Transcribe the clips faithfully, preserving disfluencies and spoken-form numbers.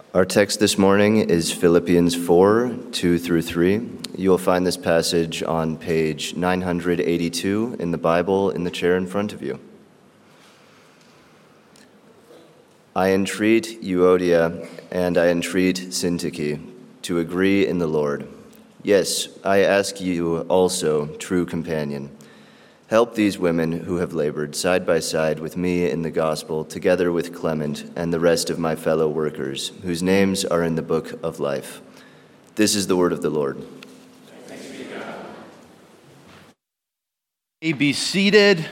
Our text this morning is Philippians four, two through three. You will find this passage on page nine hundred eighty-two in the Bible in the chair in front of you. I entreat Euodia and I entreat Syntyche to agree in the Lord. Yes, I ask you also, true companion, help these women who have labored side by side with me in the gospel, together with Clement and the rest of my fellow workers, whose names are in the book of life. This is the word of the Lord. Thanks be to God. Be seated.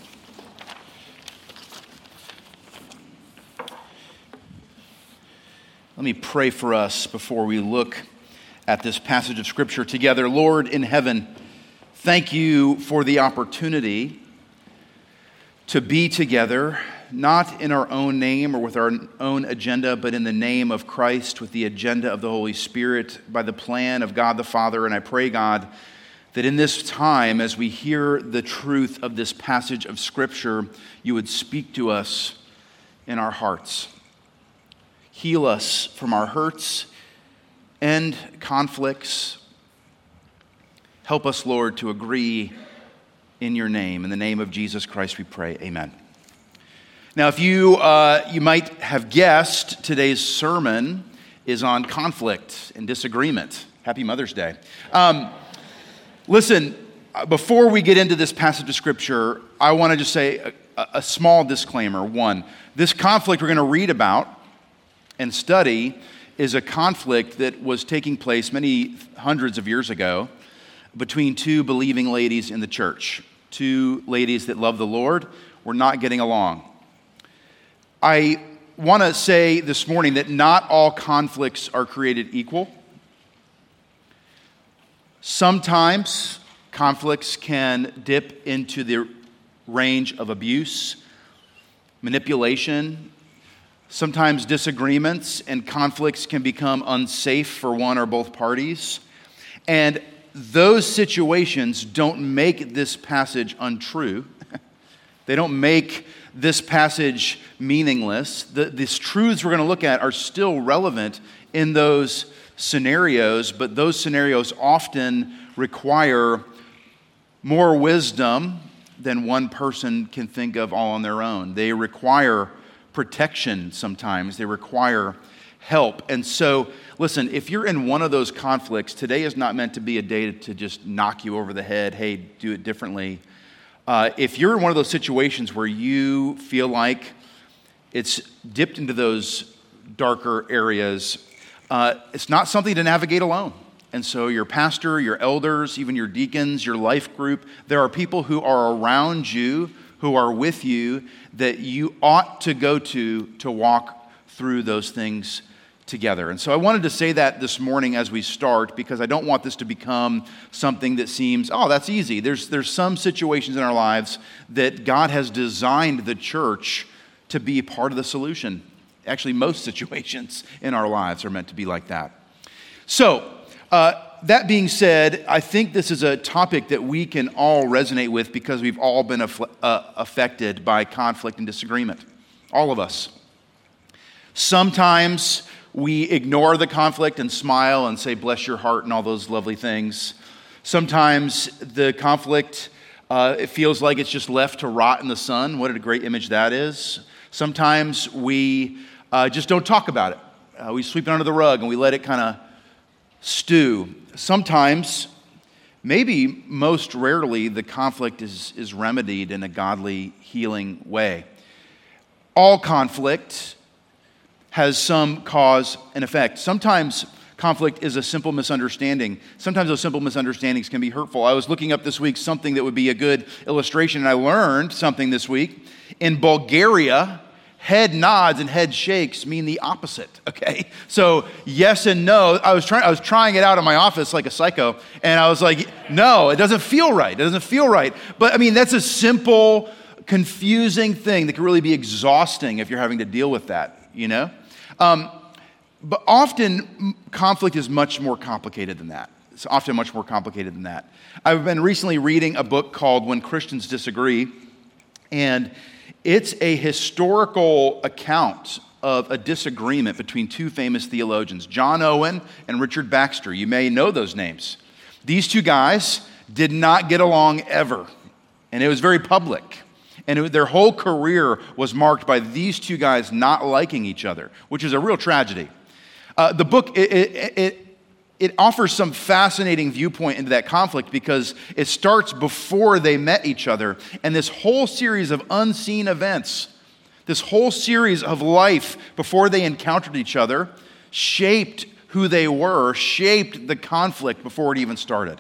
Let me pray for us before we look at this passage of Scripture together. Lord in heaven, thank you for the opportunity to be together, not in our own name or with our own agenda, but in the name of Christ, with the agenda of the Holy Spirit, by the plan of God the Father. And I pray, God, that in this time, as we hear the truth of this passage of Scripture, you would speak to us in our hearts. Heal us from our hurts and conflicts. Help us, Lord, to agree in your name. In the name of Jesus Christ we pray, amen. Now, if you uh, you might have guessed, today's sermon is on conflict and disagreement. Happy Mother's Day. Um, listen, before we get into this passage of Scripture, I want to just say a, a small disclaimer. One, this conflict we're going to read about and study is a conflict that was taking place many hundreds of years ago between two believing ladies in the church. Two ladies that love the Lord were not getting along. I want to say this morning that not all conflicts are created equal. Sometimes conflicts can dip into the range of abuse, manipulation. Sometimes disagreements and conflicts can become unsafe for one or both parties. And those situations don't make this passage untrue. They don't make this passage meaningless. The, these truths we're going to look at are still relevant in those scenarios, but those scenarios often require more wisdom than one person can think of all on their own. They require protection sometimes. They require help. And so, listen, if you're in one of those conflicts, today is not meant to be a day to just knock you over the head, hey, do it differently. Uh, if you're in one of those situations where you feel like it's dipped into those darker areas, uh, it's not something to navigate alone. And so your pastor, your elders, even your deacons, your life group, there are people who are around you, who are with you, that you ought to go to to walk through those things together. And so I wanted to say that this morning as we start, because I don't want this to become something that seems, oh, that's easy. There's, there's some situations in our lives that God has designed the church to be part of the solution. Actually, most situations in our lives are meant to be like that. So, uh, that being said, I think this is a topic that we can all resonate with because we've all been aff- uh, affected by conflict and disagreement. All of us. Sometimes we ignore the conflict and smile and say, bless your heart and all those lovely things. Sometimes the conflict, uh, it feels like it's just left to rot in the sun. What a great image that is. Sometimes we uh, just don't talk about it. Uh, we sweep it under the rug and we let it kind of stew. Sometimes, maybe most rarely, the conflict is, is remedied in a godly, healing way. All conflict has some cause and effect. Sometimes conflict is a simple misunderstanding. Sometimes those simple misunderstandings can be hurtful. I was looking up this week something that would be a good illustration, and I learned something this week. In Bulgaria, head nods and head shakes mean the opposite, okay? So yes and no. I was trying I was trying it out in my office like a psycho, and I was like, no, it doesn't feel right. It doesn't feel right. But I mean, that's a simple, confusing thing that can really be exhausting if you're having to deal with that, you know? Um, but often conflict is much more complicated than that. It's often much more complicated than that. I've been recently reading a book called When Christians Disagree, and it's a historical account of a disagreement between two famous theologians, John Owen and Richard Baxter. You may know those names. These two guys did not get along ever, and it was very public. And it, their whole career was marked by these two guys not liking each other, which is a real tragedy. Uh, the book, it, it, it, it offers some fascinating viewpoint into that conflict because it starts before they met each other, and this whole series of unseen events, this whole series of life before they encountered each other, shaped who they were, shaped the conflict before it even started.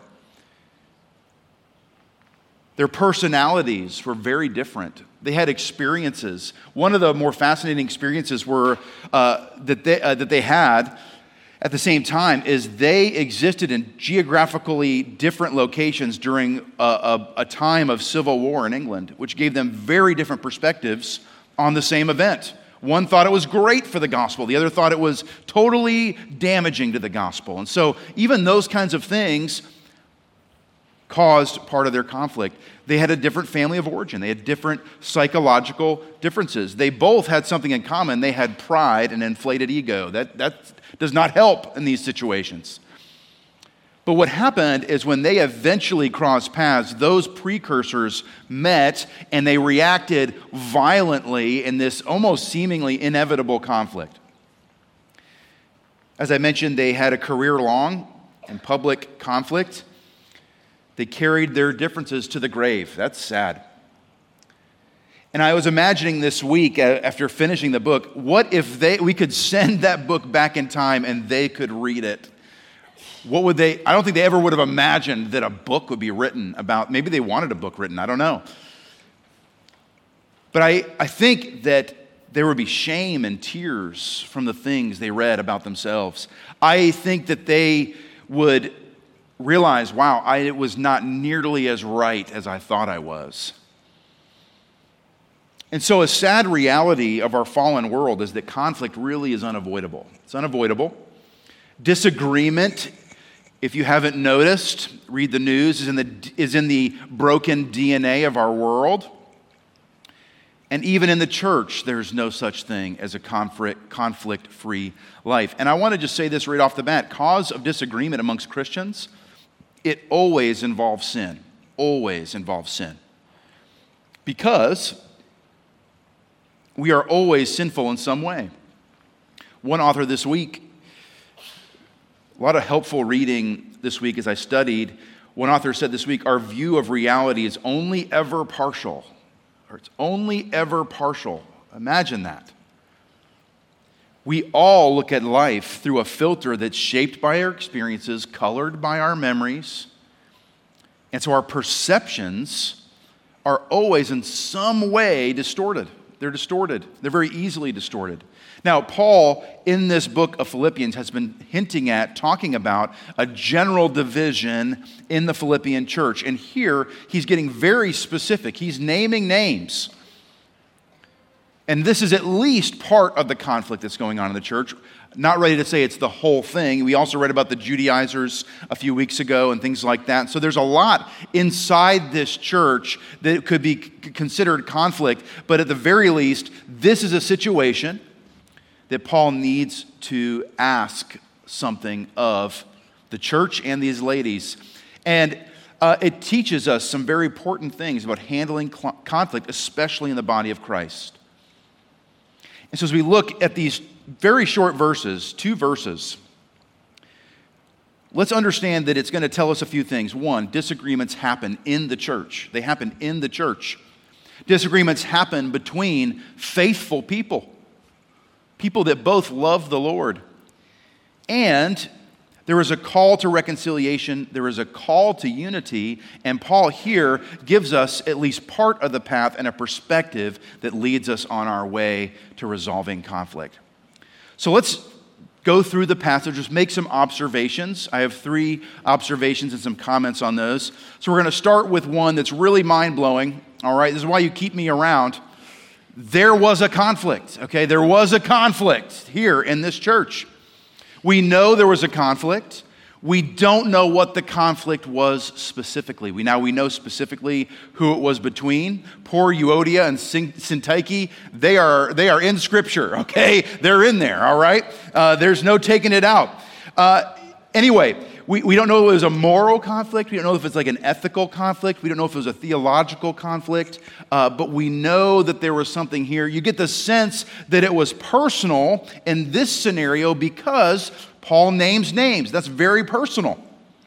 Their personalities were very different. They had experiences. One of the more fascinating experiences were uh, that they uh, that they had at the same time is they existed in geographically different locations during a, a, a time of civil war in England, which gave them very different perspectives on the same event. One thought it was great for the gospel. The other thought it was totally damaging to the gospel. And so even those kinds of things caused part of their conflict. They had a different family of origin. They had different psychological differences. They both had something in common. They had pride and inflated ego. That, that does not help in these situations. But what happened is when they eventually crossed paths, those precursors met and they reacted violently in this almost seemingly inevitable conflict. As I mentioned, they had a career-long and public conflict. They carried their differences to the grave. That's sad. And I was imagining this week, after finishing the book, what if they we could send that book back in time and they could read it? What would they, I don't think they ever would have imagined that a book would be written about, maybe they wanted a book written, I don't know. But I, I think that there would be shame and tears from the things they read about themselves. I think that they would realize, wow, I was not nearly as right as I thought I was. And so a sad reality of our fallen world is that conflict really is unavoidable. It's unavoidable. Disagreement, if you haven't noticed, read the news, is in the, is in the broken D N A of our world. And even in the church, there's no such thing as a conflict, conflict-free life. And I want to just say this right off the bat. Cause of disagreement amongst Christians, it always involves sin. Always involves sin. Because we are always sinful in some way. One author this week, a lot of helpful reading this week as I studied. One author said this week, our view of reality is only ever partial. Or it's only ever partial. Imagine that. We all look at life through a filter that's shaped by our experiences, colored by our memories. And so our perceptions are always in some way distorted. They're distorted. They're very easily distorted. Now, Paul, in this book of Philippians, has been hinting at, talking about a general division in the Philippian church. And here, he's getting very specific. He's naming names. And this is at least part of the conflict that's going on in the church. Not ready to say it's the whole thing. We also read about the Judaizers a few weeks ago and things like that. So there's a lot inside this church that could be considered conflict. But at the very least, this is a situation that Paul needs to ask something of the church and these ladies. And uh, it teaches us some very important things about handling cl- conflict, especially in the body of Christ. And so as we look at these very short verses, two verses, let's understand that it's going to tell us a few things. One, disagreements happen in the church. They happen in the church. Disagreements happen between faithful people, people that both love the Lord. And there is a call to reconciliation. There is a call to unity. And Paul here gives us at least part of the path and a perspective that leads us on our way to resolving conflict. So let's go through the passage, just make some observations. I have three observations and some comments on those. So we're going to start with one that's really mind-blowing. All right, this is why you keep me around. There was a conflict, okay? There was a conflict here in this church. We know there was a conflict. We don't know what the conflict was specifically. We now we know specifically who it was between. Poor Euodia and Syntyche, they are they are in Scripture. Okay, they're in there. All right, uh, there's no taking it out. Uh, anyway, we, we don't know if it was a moral conflict. We don't know if it's like an ethical conflict. We don't know if it was a theological conflict. Uh, but we know that there was something here. You get the sense that it was personal in this scenario because Paul names names. That's very personal.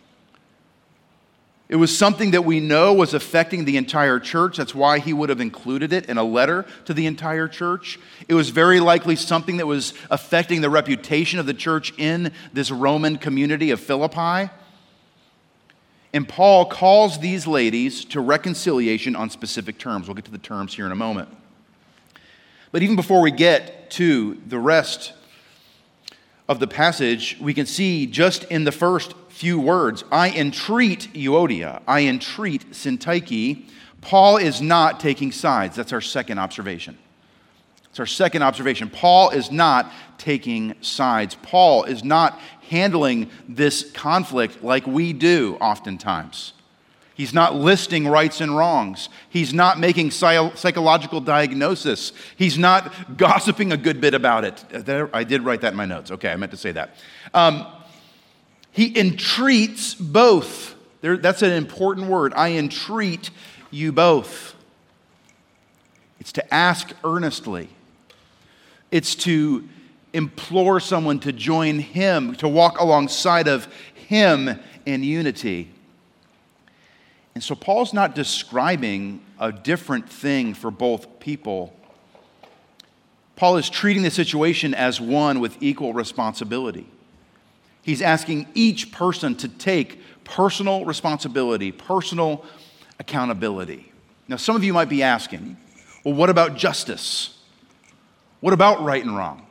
It was something that we know was affecting the entire church. That's why he would have included it in a letter to the entire church. It was very likely something that was affecting the reputation of the church in this Roman community of Philippi. And Paul calls these ladies to reconciliation on specific terms. We'll get to the terms here in a moment. But even before we get to the rest of the passage, we can see just in the first few words, I entreat Euodia, I entreat Syntyche. Paul is not taking sides. That's our second observation. It's our second observation. Paul is not taking sides. Paul is not handling this conflict like we do oftentimes. He's not listing rights and wrongs. He's not making psychological diagnosis. He's not gossiping a good bit about it. I did write that in my notes. Okay, I meant to say that. Um, he entreats both. There, that's an important word. I entreat you both. It's to ask earnestly. It's to implore someone to join him, to walk alongside of him in unity. And so Paul's not describing a different thing for both people. Paul is treating the situation as one with equal responsibility. He's asking each person to take personal responsibility, personal accountability. Now, some of you might be asking, well, what about justice? What about right and wrong?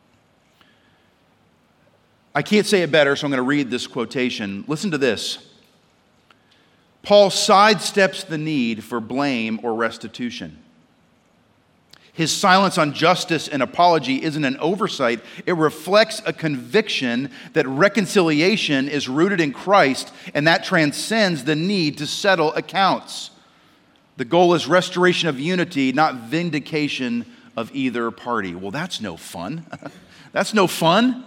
I can't say it better, so I'm going to read this quotation. Listen to this. Paul sidesteps the need for blame or restitution. His silence on justice and apology isn't an oversight. It reflects a conviction that reconciliation is rooted in Christ, and that transcends the need to settle accounts. The goal is restoration of unity, not vindication of either party. Well, that's no fun. That's no fun.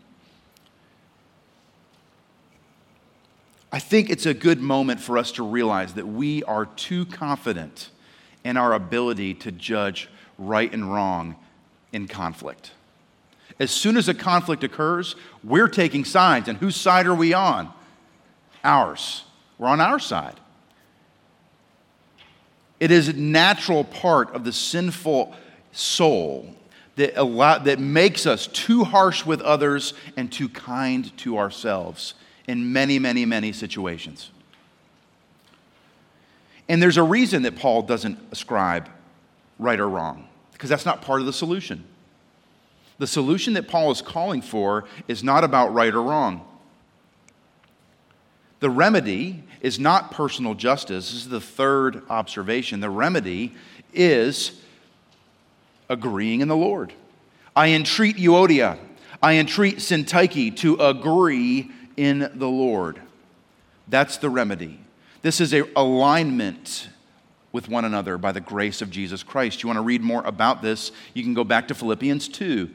I think it's a good moment for us to realize that we are too confident in our ability to judge right and wrong in conflict. As soon as a conflict occurs, we're taking sides. And whose side are we on? Ours. We're on our side. It is a natural part of the sinful soul that, allow, that makes us too harsh with others and too kind to ourselves in many, many, many situations. And there's a reason that Paul doesn't ascribe right or wrong, because that's not part of the solution. The solution that Paul is calling for is not about right or wrong. The remedy is not personal justice. This is the third observation. The remedy is agreeing in the Lord. I entreat Euodia, I entreat Syntyche to agree in the Lord. That's the remedy. This is a alignment with one another by the grace of Jesus Christ. You want to read more about this, you can go back to Philippians two.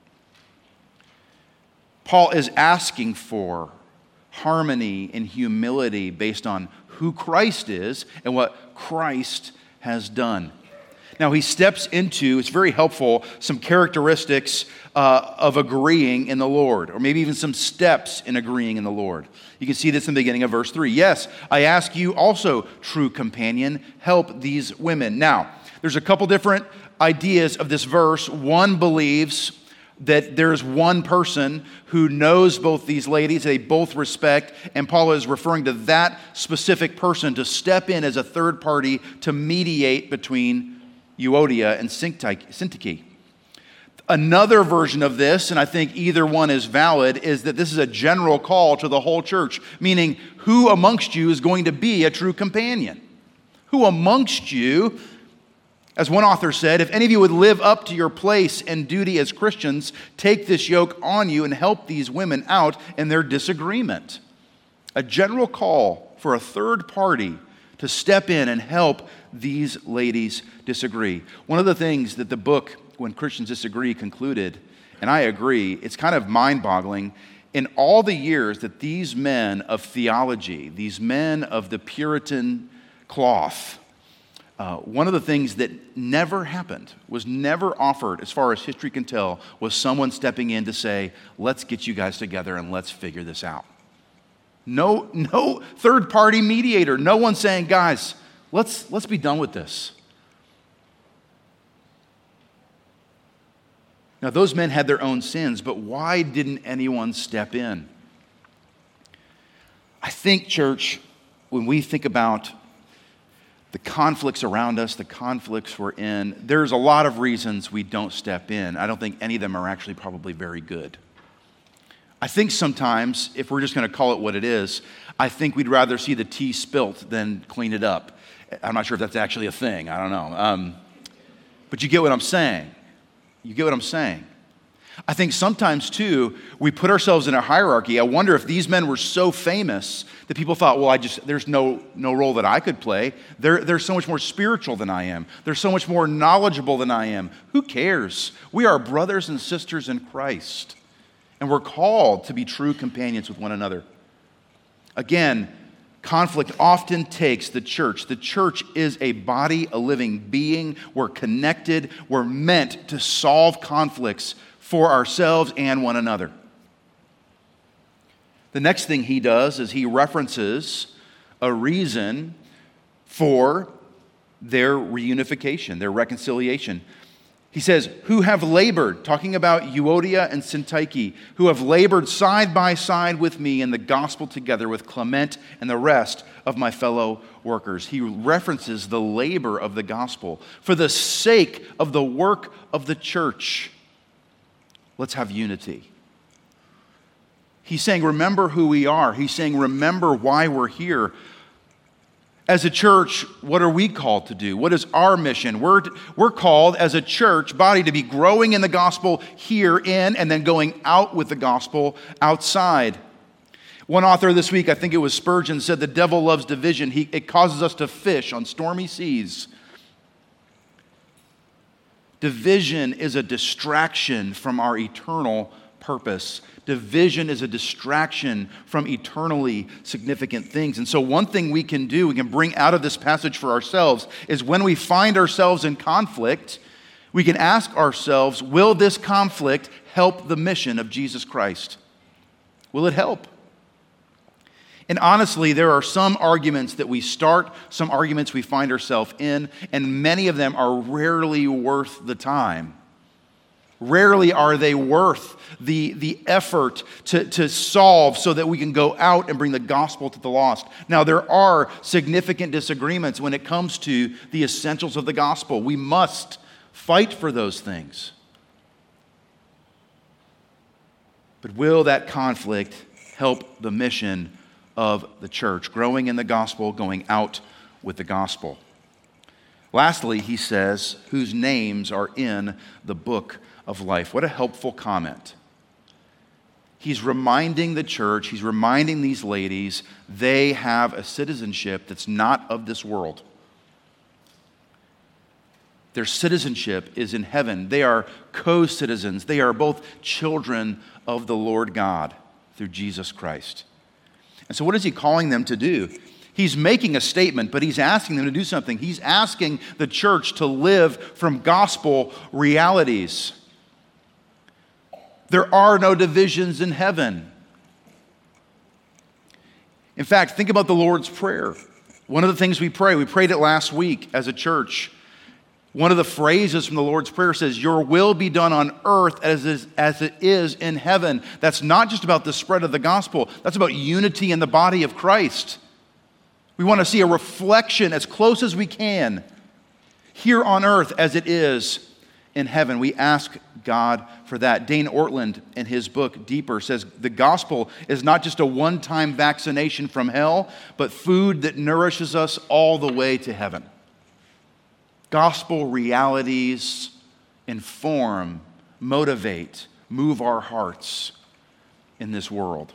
Paul is asking for harmony and humility based on who Christ is and what Christ has done. Now he steps into, it's very helpful, some characteristics uh, of agreeing in the Lord, or maybe even some steps in agreeing in the Lord. You can see this in the beginning of verse three. Yes, I ask you also, true companion, help these women. Now, there's a couple different ideas of this verse. One believes that there's one person who knows both these ladies, they both respect, and Paul is referring to that specific person to step in as a third party to mediate between Euodia and Syntyche. Another version of this, and I think either one is valid, is that this is a general call to the whole church, meaning who amongst you is going to be a true companion? Who amongst you As one author said, if any of you would live up to your place and duty as Christians, take this yoke on you and help these women out in their disagreement. A general call for a third party to step in and help these ladies disagree. One of the things that the book, When Christians Disagree, concluded, and I agree, it's kind of mind-boggling, in all the years that these men of theology, these men of the Puritan cloth, uh, one of the things that never happened, was never offered, as far as history can tell, was someone stepping in to say, let's get you guys together and let's figure this out. No, no third-party mediator, no one saying, guys, let's, let's be done with this. Now, those men had their own sins, but why didn't anyone step in? I think, church, when we think about the conflicts around us, the conflicts we're in, there's a lot of reasons we don't step in. I don't think any of them are actually probably very good. I think sometimes, if we're just going to call it what it is, I think we'd rather see the tea spilt than clean it up. I'm not sure if that's actually a thing. I don't know. Um, but you get what I'm saying. You get what I'm saying? I think sometimes, too, we put ourselves in a hierarchy. I wonder if these men were so famous that people thought, well, I just there's no, no role that I could play. They're, they're so much more spiritual than I am. They're so much more knowledgeable than I am. Who cares? We are brothers and sisters in Christ, and we're called to be true companions with one another. Again, conflict often takes the church. The church is a body, a living being. We're connected. We're meant to solve conflicts for ourselves and one another. The next thing he does is he references a reason for their reunification, their reconciliation. He says, who have labored, talking about Euodia and Syntyche, who have labored side by side with me in the gospel together with Clement and the rest of my fellow workers. He references the labor of the gospel for the sake of the work of the church. Let's have unity. He's saying, remember who we are. He's saying, remember why we're here. As a church, what are we called to do? What is our mission? We're, we're called as a church body to be growing in the gospel here in and then going out with the gospel outside. One author this week, I think it was Spurgeon, said the devil loves division. He, it causes us to fish on stormy seas. Division is a distraction from our eternal purpose. Division is a distraction from eternally significant things. And so one thing we can do, we can bring out of this passage for ourselves, is when we find ourselves in conflict, we can ask ourselves, will this conflict help the mission of Jesus Christ? Will it help? And honestly, there are some arguments that we start, some arguments we find ourselves in, and many of them are rarely worth the time. Rarely are they worth the, the effort to, to solve so that we can go out and bring the gospel to the lost. Now, there are significant disagreements when it comes to the essentials of the gospel. We must fight for those things. But will that conflict help the mission of the church, growing in the gospel, going out with the gospel? Lastly, he says, whose names are in the book of life. What a helpful comment. He's reminding the church, he's reminding these ladies, they have a citizenship that's not of this world. Their citizenship is in heaven. They are co-citizens. They are both children of the Lord God through Jesus Christ. And so what is he calling them to do? He's making a statement, but he's asking them to do something. He's asking the church to live from gospel realities. There are no divisions in heaven. In fact, think about the Lord's Prayer. One of the things we pray, we prayed it last week as a church. One of the phrases from the Lord's Prayer says, your will be done on earth as, is, as it is in heaven. That's not just about the spread of the gospel. That's about unity in the body of Christ. We want to see a reflection as close as we can here on earth as it is in heaven. We ask God for that. Dane Ortland, in his book, Deeper, says the gospel is not just a one-time vaccination from hell, but food that nourishes us all the way to heaven. Gospel realities inform, motivate, move our hearts in this world.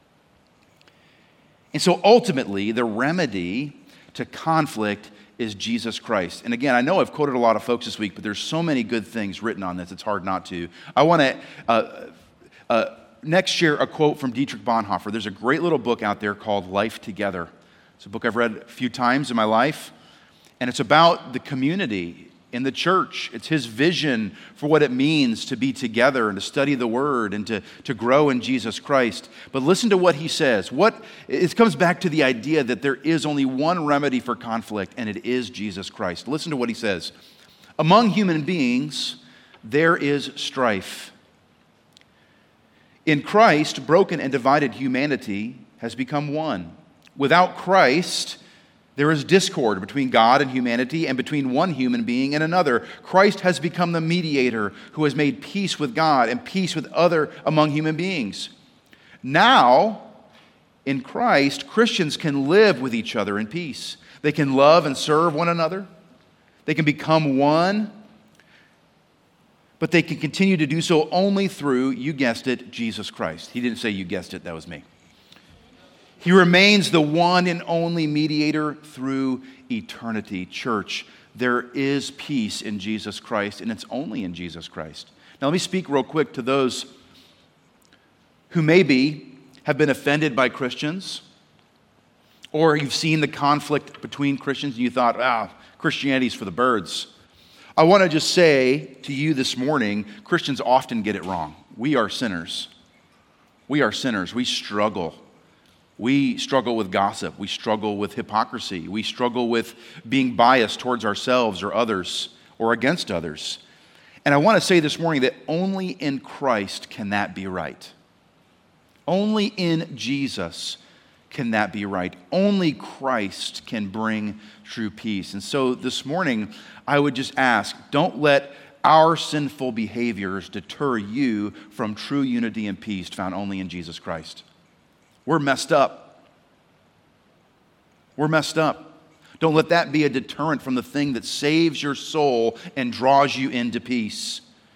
And so ultimately, the remedy to conflict is Jesus Christ. And again, I know I've quoted a lot of folks this week, but there's so many good things written on this, it's hard not to. I want to uh, uh, next share a quote from Dietrich Bonhoeffer. There's a great little book out there called Life Together. It's a book I've read a few times in my life, and it's about the community in the church. It's his vision for what it means to be together and to study the Word and to, to grow in Jesus Christ. But listen to what he says. What it comes back to the idea that there is only one remedy for conflict, and it is Jesus Christ. Listen to what he says. Among human beings, there is strife. In Christ, broken and divided humanity has become one. Without Christ, there is discord between God and humanity and between one human being and another. Christ has become the mediator who has made peace with God and peace with other among human beings. Now, in Christ, Christians can live with each other in peace. They can love and serve one another. They can become one. But they can continue to do so only through, you guessed it, Jesus Christ. He didn't say you guessed it, that was me. He remains the one and only mediator through eternity. Church, there is peace in Jesus Christ, and it's only in Jesus Christ. Now let me speak real quick to those who maybe have been offended by Christians, or you've seen the conflict between Christians and you thought, ah, Christianity's for the birds. I want to just say to you this morning, Christians often get it wrong. We are sinners. We are sinners. We struggle. We struggle with gossip. We struggle with hypocrisy. We struggle with being biased towards ourselves or others or against others. And I want to say this morning that only in Christ can that be right. Only in Jesus can that be right. Only Christ can bring true peace. And so this morning, I would just ask, don't let our sinful behaviors deter you from true unity and peace found only in Jesus Christ. We're messed up. We're messed up. Don't let that be a deterrent from the thing that saves your soul and draws you into peace.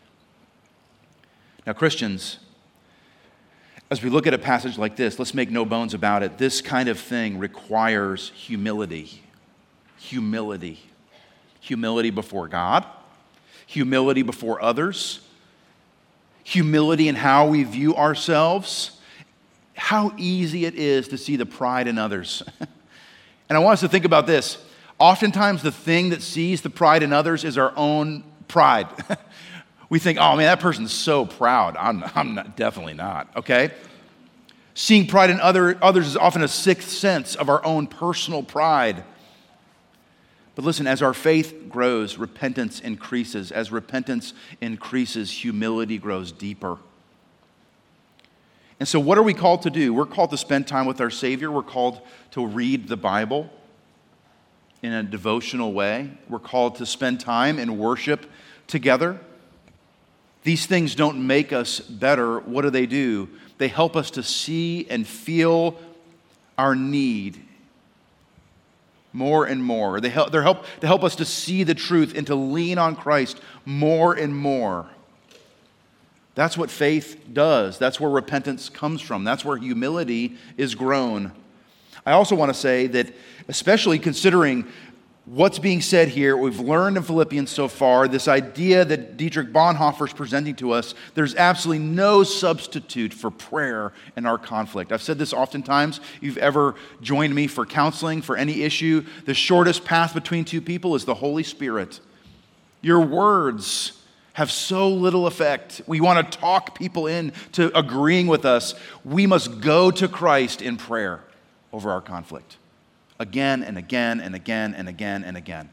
Now, Christians, as we look at a passage like this, let's make no bones about it. This kind of thing requires humility. Humility. Humility before God. Humility before others. Humility in how we view ourselves. How easy it is to see the pride in others. And I want us to think about this. Oftentimes the thing that sees the pride in others is our own pride. We think, oh man, that person's so proud. I'm, I'm not, definitely not, okay? Seeing pride in other, others is often a sixth sense of our own personal pride. But listen, as our faith grows, repentance increases. As repentance increases, humility grows deeper. And so what are we called to do? We're called to spend time with our Savior. We're called to read the Bible in a devotional way. We're called to spend time in worship together. These things don't make us better. What do they do? They help us to see and feel our need more and more. They help, they help to help us to see the truth and to lean on Christ more and more. That's what faith does. That's where repentance comes from. That's where humility is grown. I also want to say that, especially considering what's being said here, what we've learned in Philippians so far, this idea that Dietrich Bonhoeffer is presenting to us, there's absolutely no substitute for prayer in our conflict. I've said this oftentimes. If you've ever joined me for counseling for any issue, the shortest path between two people is the Holy Spirit. Your words have so little effect. We want to talk people into agreeing with us. We must go to Christ in prayer over our conflict. Again and again and again and again and again.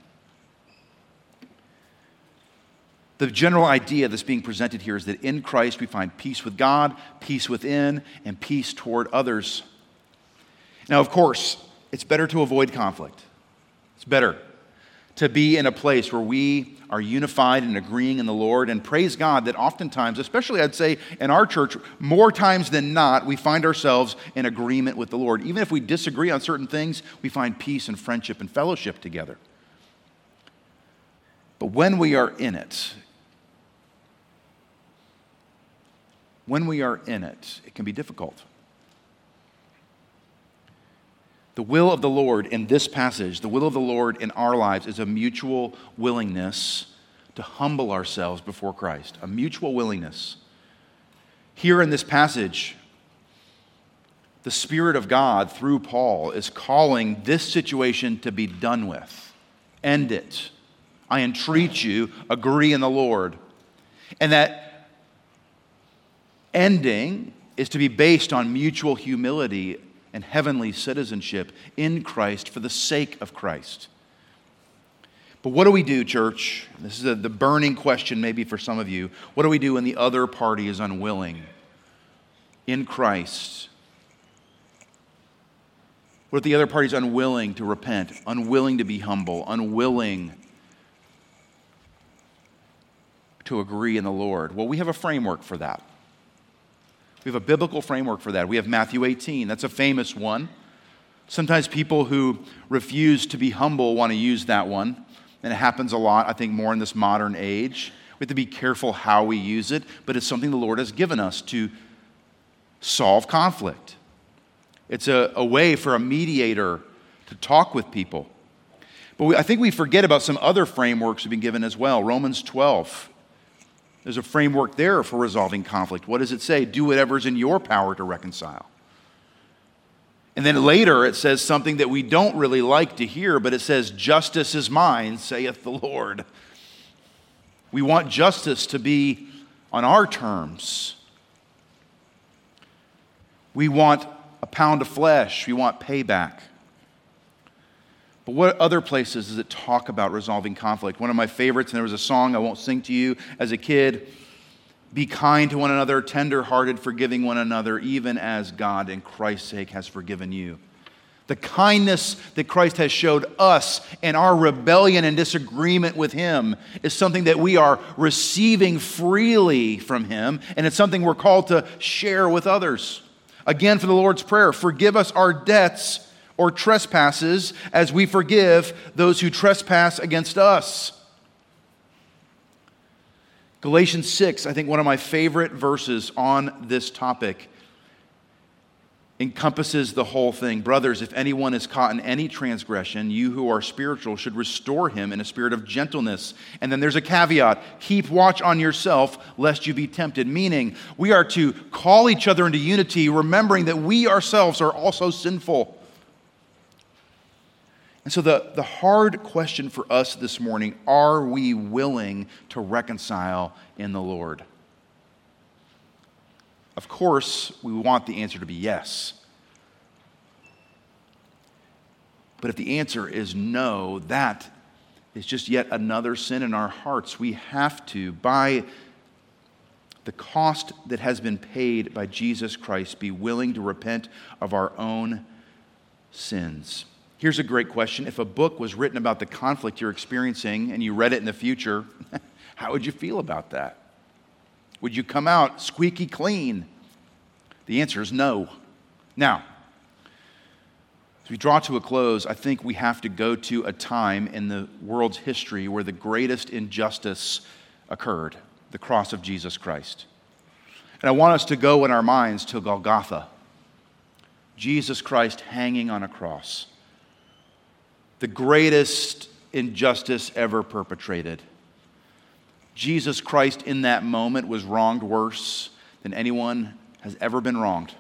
The general idea that's being presented here is that in Christ we find peace with God, peace within, and peace toward others. Now, of course, it's better to avoid conflict. It's better to be in a place where we are unified and agreeing in the Lord, and praise God that oftentimes, especially I'd say in our church, more times than not, we find ourselves in agreement with the Lord. Even if we disagree on certain things, we find peace and friendship and fellowship together. But when we are in it, when we are in it, it can be difficult. The will of the Lord in this passage, the will of the Lord in our lives is a mutual willingness to humble ourselves before Christ, a mutual willingness. Here in this passage, the Spirit of God, through Paul, is calling this situation to be done with. End it. I entreat you, agree in the Lord. And that ending is to be based on mutual humility and heavenly citizenship in Christ for the sake of Christ. But what do we do, church? This is a, the burning question maybe for some of you. What do we do when the other party is unwilling in Christ? What if the other party is unwilling to repent, unwilling to be humble, unwilling to agree in the Lord? Well, we have a framework for that. We have a biblical framework for that. We have Matthew eighteen. That's a famous one. Sometimes people who refuse to be humble want to use that one. And it happens a lot, I think, more in this modern age. We have to be careful how we use it, but it's something the Lord has given us to solve conflict. It's a, a way for a mediator to talk with people. But we, I think we forget about some other frameworks we've been given as well. Romans twelve. There's a framework there for resolving conflict. What does it say? Do whatever's in your power to reconcile. And then later it says something that we don't really like to hear, but it says, justice is mine, saith the Lord. We want justice to be on our terms. We want a pound of flesh. We want payback. But what other places does it talk about resolving conflict? One of my favorites, and there was a song I won't sing to you as a kid, be kind to one another, tender-hearted, forgiving one another, even as God in Christ's sake has forgiven you. The kindness that Christ has showed us and our rebellion and disagreement with Him is something that we are receiving freely from Him, and it's something we're called to share with others. Again, for the Lord's Prayer, forgive us our debts or trespasses as we forgive those who trespass against us. Galatians six, I think one of my favorite verses on this topic, encompasses the whole thing. Brothers, if anyone is caught in any transgression, you who are spiritual should restore him in a spirit of gentleness. And then there's a caveat. Keep watch on yourself, lest you be tempted. Meaning, we are to call each other into unity, remembering that we ourselves are also sinful. And so the, the hard question for us this morning, are we willing to reconcile in the Lord? Of course, we want the answer to be yes. But if the answer is no, that is just yet another sin in our hearts. We have to, by the cost that has been paid by Jesus Christ, be willing to repent of our own sins. Here's a great question. If a book was written about the conflict you're experiencing and you read it in the future, how would you feel about that? Would you come out squeaky clean? The answer is no. Now, as we draw to a close, I think we have to go to a time in the world's history where the greatest injustice occurred, the cross of Jesus Christ. And I want us to go in our minds to Golgotha, Jesus Christ hanging on a cross. The greatest injustice ever perpetrated. Jesus Christ in that moment was wronged worse than anyone has ever been wronged.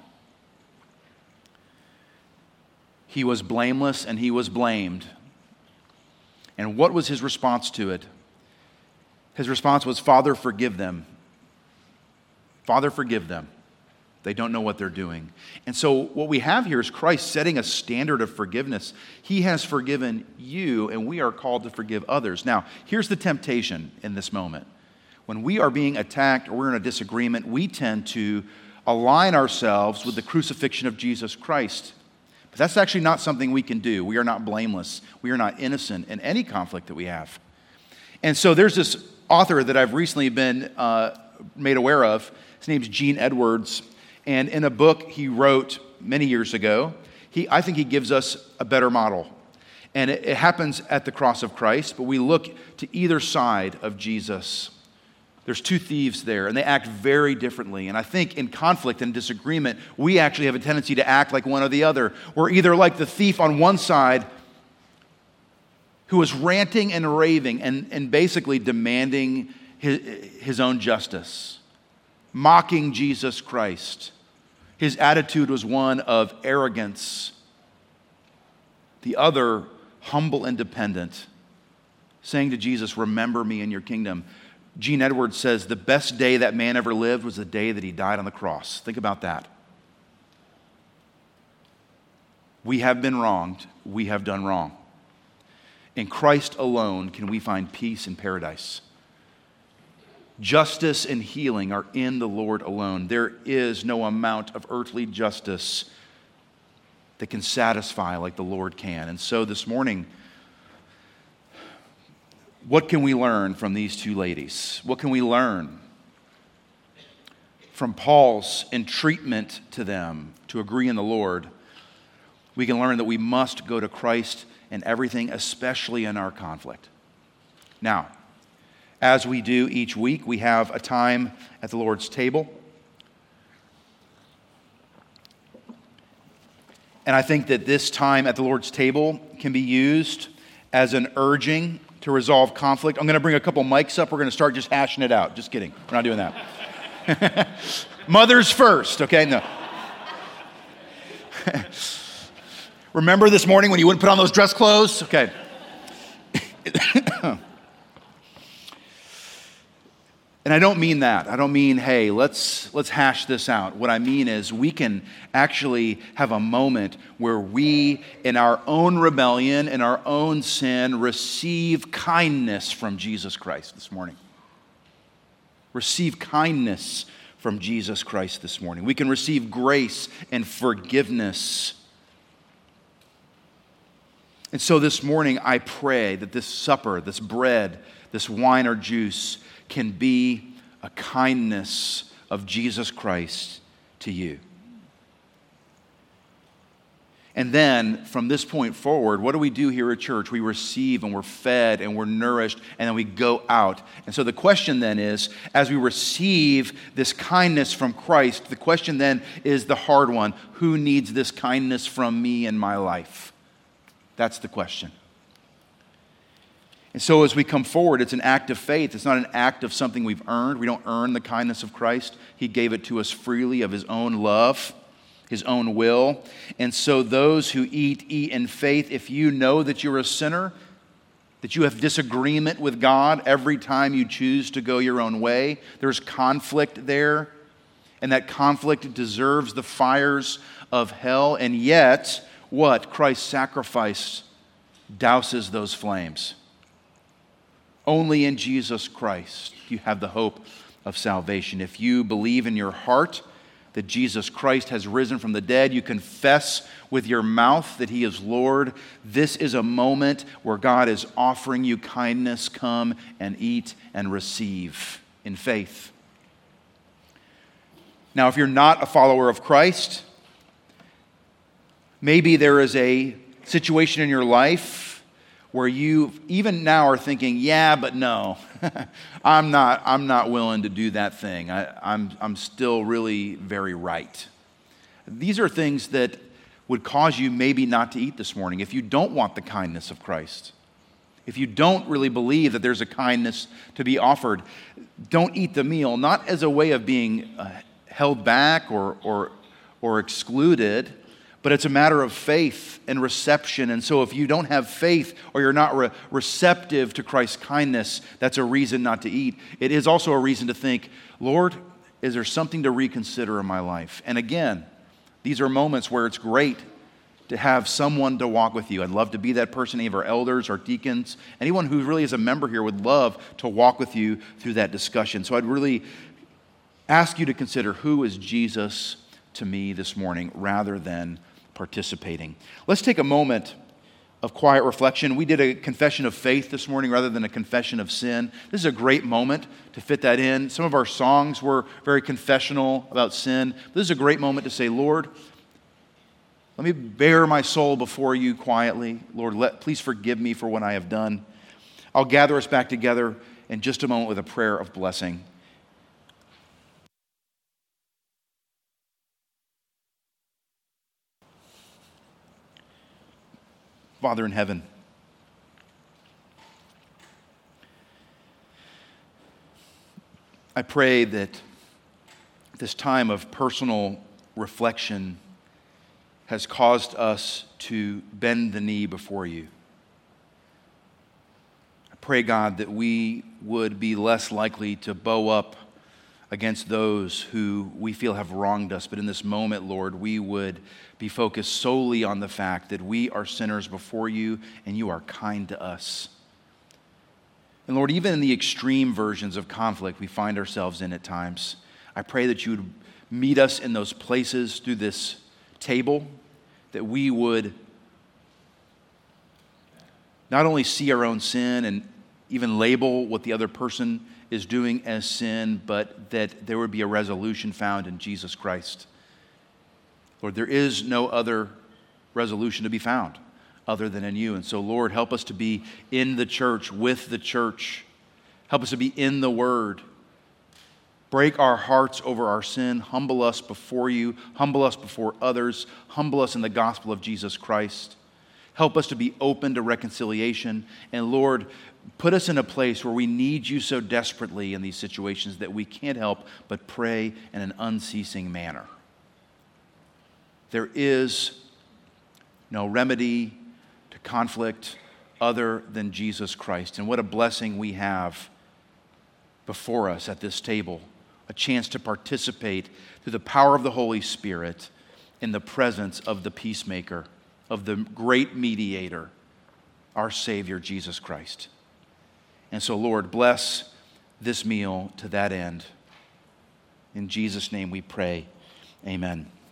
He was blameless and he was blamed. And what was his response to it? His response was, Father, forgive them. Father, forgive them. They don't know what they're doing. And so what we have here is Christ setting a standard of forgiveness. He has forgiven you, and we are called to forgive others. Now, here's the temptation in this moment. When we are being attacked or we're in a disagreement, we tend to align ourselves with the crucifixion of Jesus Christ. But that's actually not something we can do. We are not blameless. We are not innocent in any conflict that we have. And so there's this author that I've recently been uh, made aware of. His name's Gene Edwards. And in a book he wrote many years ago, he, I think he gives us a better model. And it, it happens at the cross of Christ, but we look to either side of Jesus. There's two thieves there, and they act very differently. And I think in conflict and disagreement, we actually have a tendency to act like one or the other. We're either like the thief on one side who was ranting and raving and, and basically demanding his, his own justice, mocking Jesus Christ. His attitude was one of arrogance. The other, humble and dependent, saying to Jesus, "Remember me in your kingdom." Gene Edwards says the best day that man ever lived was the day that he died on the cross. Think about that. We have been wronged. We have done wrong. In Christ alone can we find peace and paradise. Justice and healing are in the Lord alone. There is no amount of earthly justice that can satisfy like the Lord can. And so this morning, what can we learn from these two ladies? What can we learn from Paul's entreatment to them to agree in the Lord? We can learn that we must go to Christ in everything, especially in our conflict. Now, as we do each week, we have a time at the Lord's table. And I think that this time at the Lord's table can be used as an urging to resolve conflict. I'm going to bring a couple mics up. We're going to start just hashing it out. Just kidding. We're not doing that. Mothers first, okay? No. Remember this morning when you wouldn't put on those dress clothes? Okay. And I don't mean that. I don't mean, hey, let's let's hash this out. What I mean is we can actually have a moment where we, in our own rebellion, in our own sin, receive kindness from Jesus Christ this morning. Receive kindness from Jesus Christ this morning. We can receive grace and forgiveness. And so this morning, I pray that this supper, this bread, this wine or juice can be a kindness of Jesus Christ to you. And then, from this point forward, what do we do here at church? We receive and we're fed and we're nourished, and then we go out. And so the question then is, as we receive this kindness from Christ, the question then is the hard one. Who needs this kindness from me in my life? That's the question. And so as we come forward, it's an act of faith. It's not an act of something we've earned. We don't earn the kindness of Christ. He gave it to us freely of His own love, His own will. And so those who eat, eat in faith. If you know that you're a sinner, that you have disagreement with God every time you choose to go your own way, there's conflict there, and that conflict deserves the fires of hell. And yet, what? Christ's sacrifice douses those flames. Only in Jesus Christ you have the hope of salvation. If you believe in your heart that Jesus Christ has risen from the dead, you confess with your mouth that He is Lord, this is a moment where God is offering you kindness. Come and eat and receive in faith. Now, if you're not a follower of Christ, maybe there is a situation in your life where you even now are thinking, yeah, but no, I'm not I'm not willing to do that thing. I, I'm, I'm still really very right. These are things that would cause you maybe not to eat this morning if you don't want the kindness of Christ. If you don't really believe that there's a kindness to be offered, don't eat the meal, not as a way of being uh, held back or, or, or excluded, but it's a matter of faith and reception. And so if you don't have faith or you're not re- receptive to Christ's kindness, that's a reason not to eat. It is also a reason to think, Lord, is there something to reconsider in my life? And again, these are moments where it's great to have someone to walk with you. I'd love to be that person, any of our elders, our deacons, anyone who really is a member here would love to walk with you through that discussion. So I'd really ask you to consider, who is Jesus to me this morning rather than participating. Let's take a moment of quiet reflection. We did a confession of faith this morning rather than a confession of sin. This is a great moment to fit that in. Some of our songs were very confessional about sin. This is a great moment to say, Lord, Let me bare my soul before you quietly. Lord, let, please forgive me for what I have done. I'll gather us back together in just a moment with a prayer of blessing. Father in heaven, I pray that this time of personal reflection has caused us to bend the knee before you. I pray, God, that we would be less likely to bow up against those who we feel have wronged us. But in this moment, Lord, we would be focused solely on the fact that we are sinners before you and you are kind to us. And Lord, even in the extreme versions of conflict we find ourselves in at times, I pray that you would meet us in those places through this table, that we would not only see our own sin and even label what the other person is doing as sin, but that there would be a resolution found in Jesus Christ. Lord, there is no other resolution to be found other than in you. And so, Lord, help us to be in the church, with the church. Help us to be in the Word. Break our hearts over our sin. Humble us before you. Humble us before others. Humble us in the gospel of Jesus Christ. Help us to be open to reconciliation. And Lord, put us in a place where we need you so desperately in these situations that we can't help but pray in an unceasing manner. There is no remedy to conflict other than Jesus Christ. And what a blessing we have before us at this table. A chance to participate through the power of the Holy Spirit in the presence of the peacemaker, of the great mediator, our Savior, Jesus Christ. And so, Lord, bless this meal to that end. In Jesus' name we pray. Amen.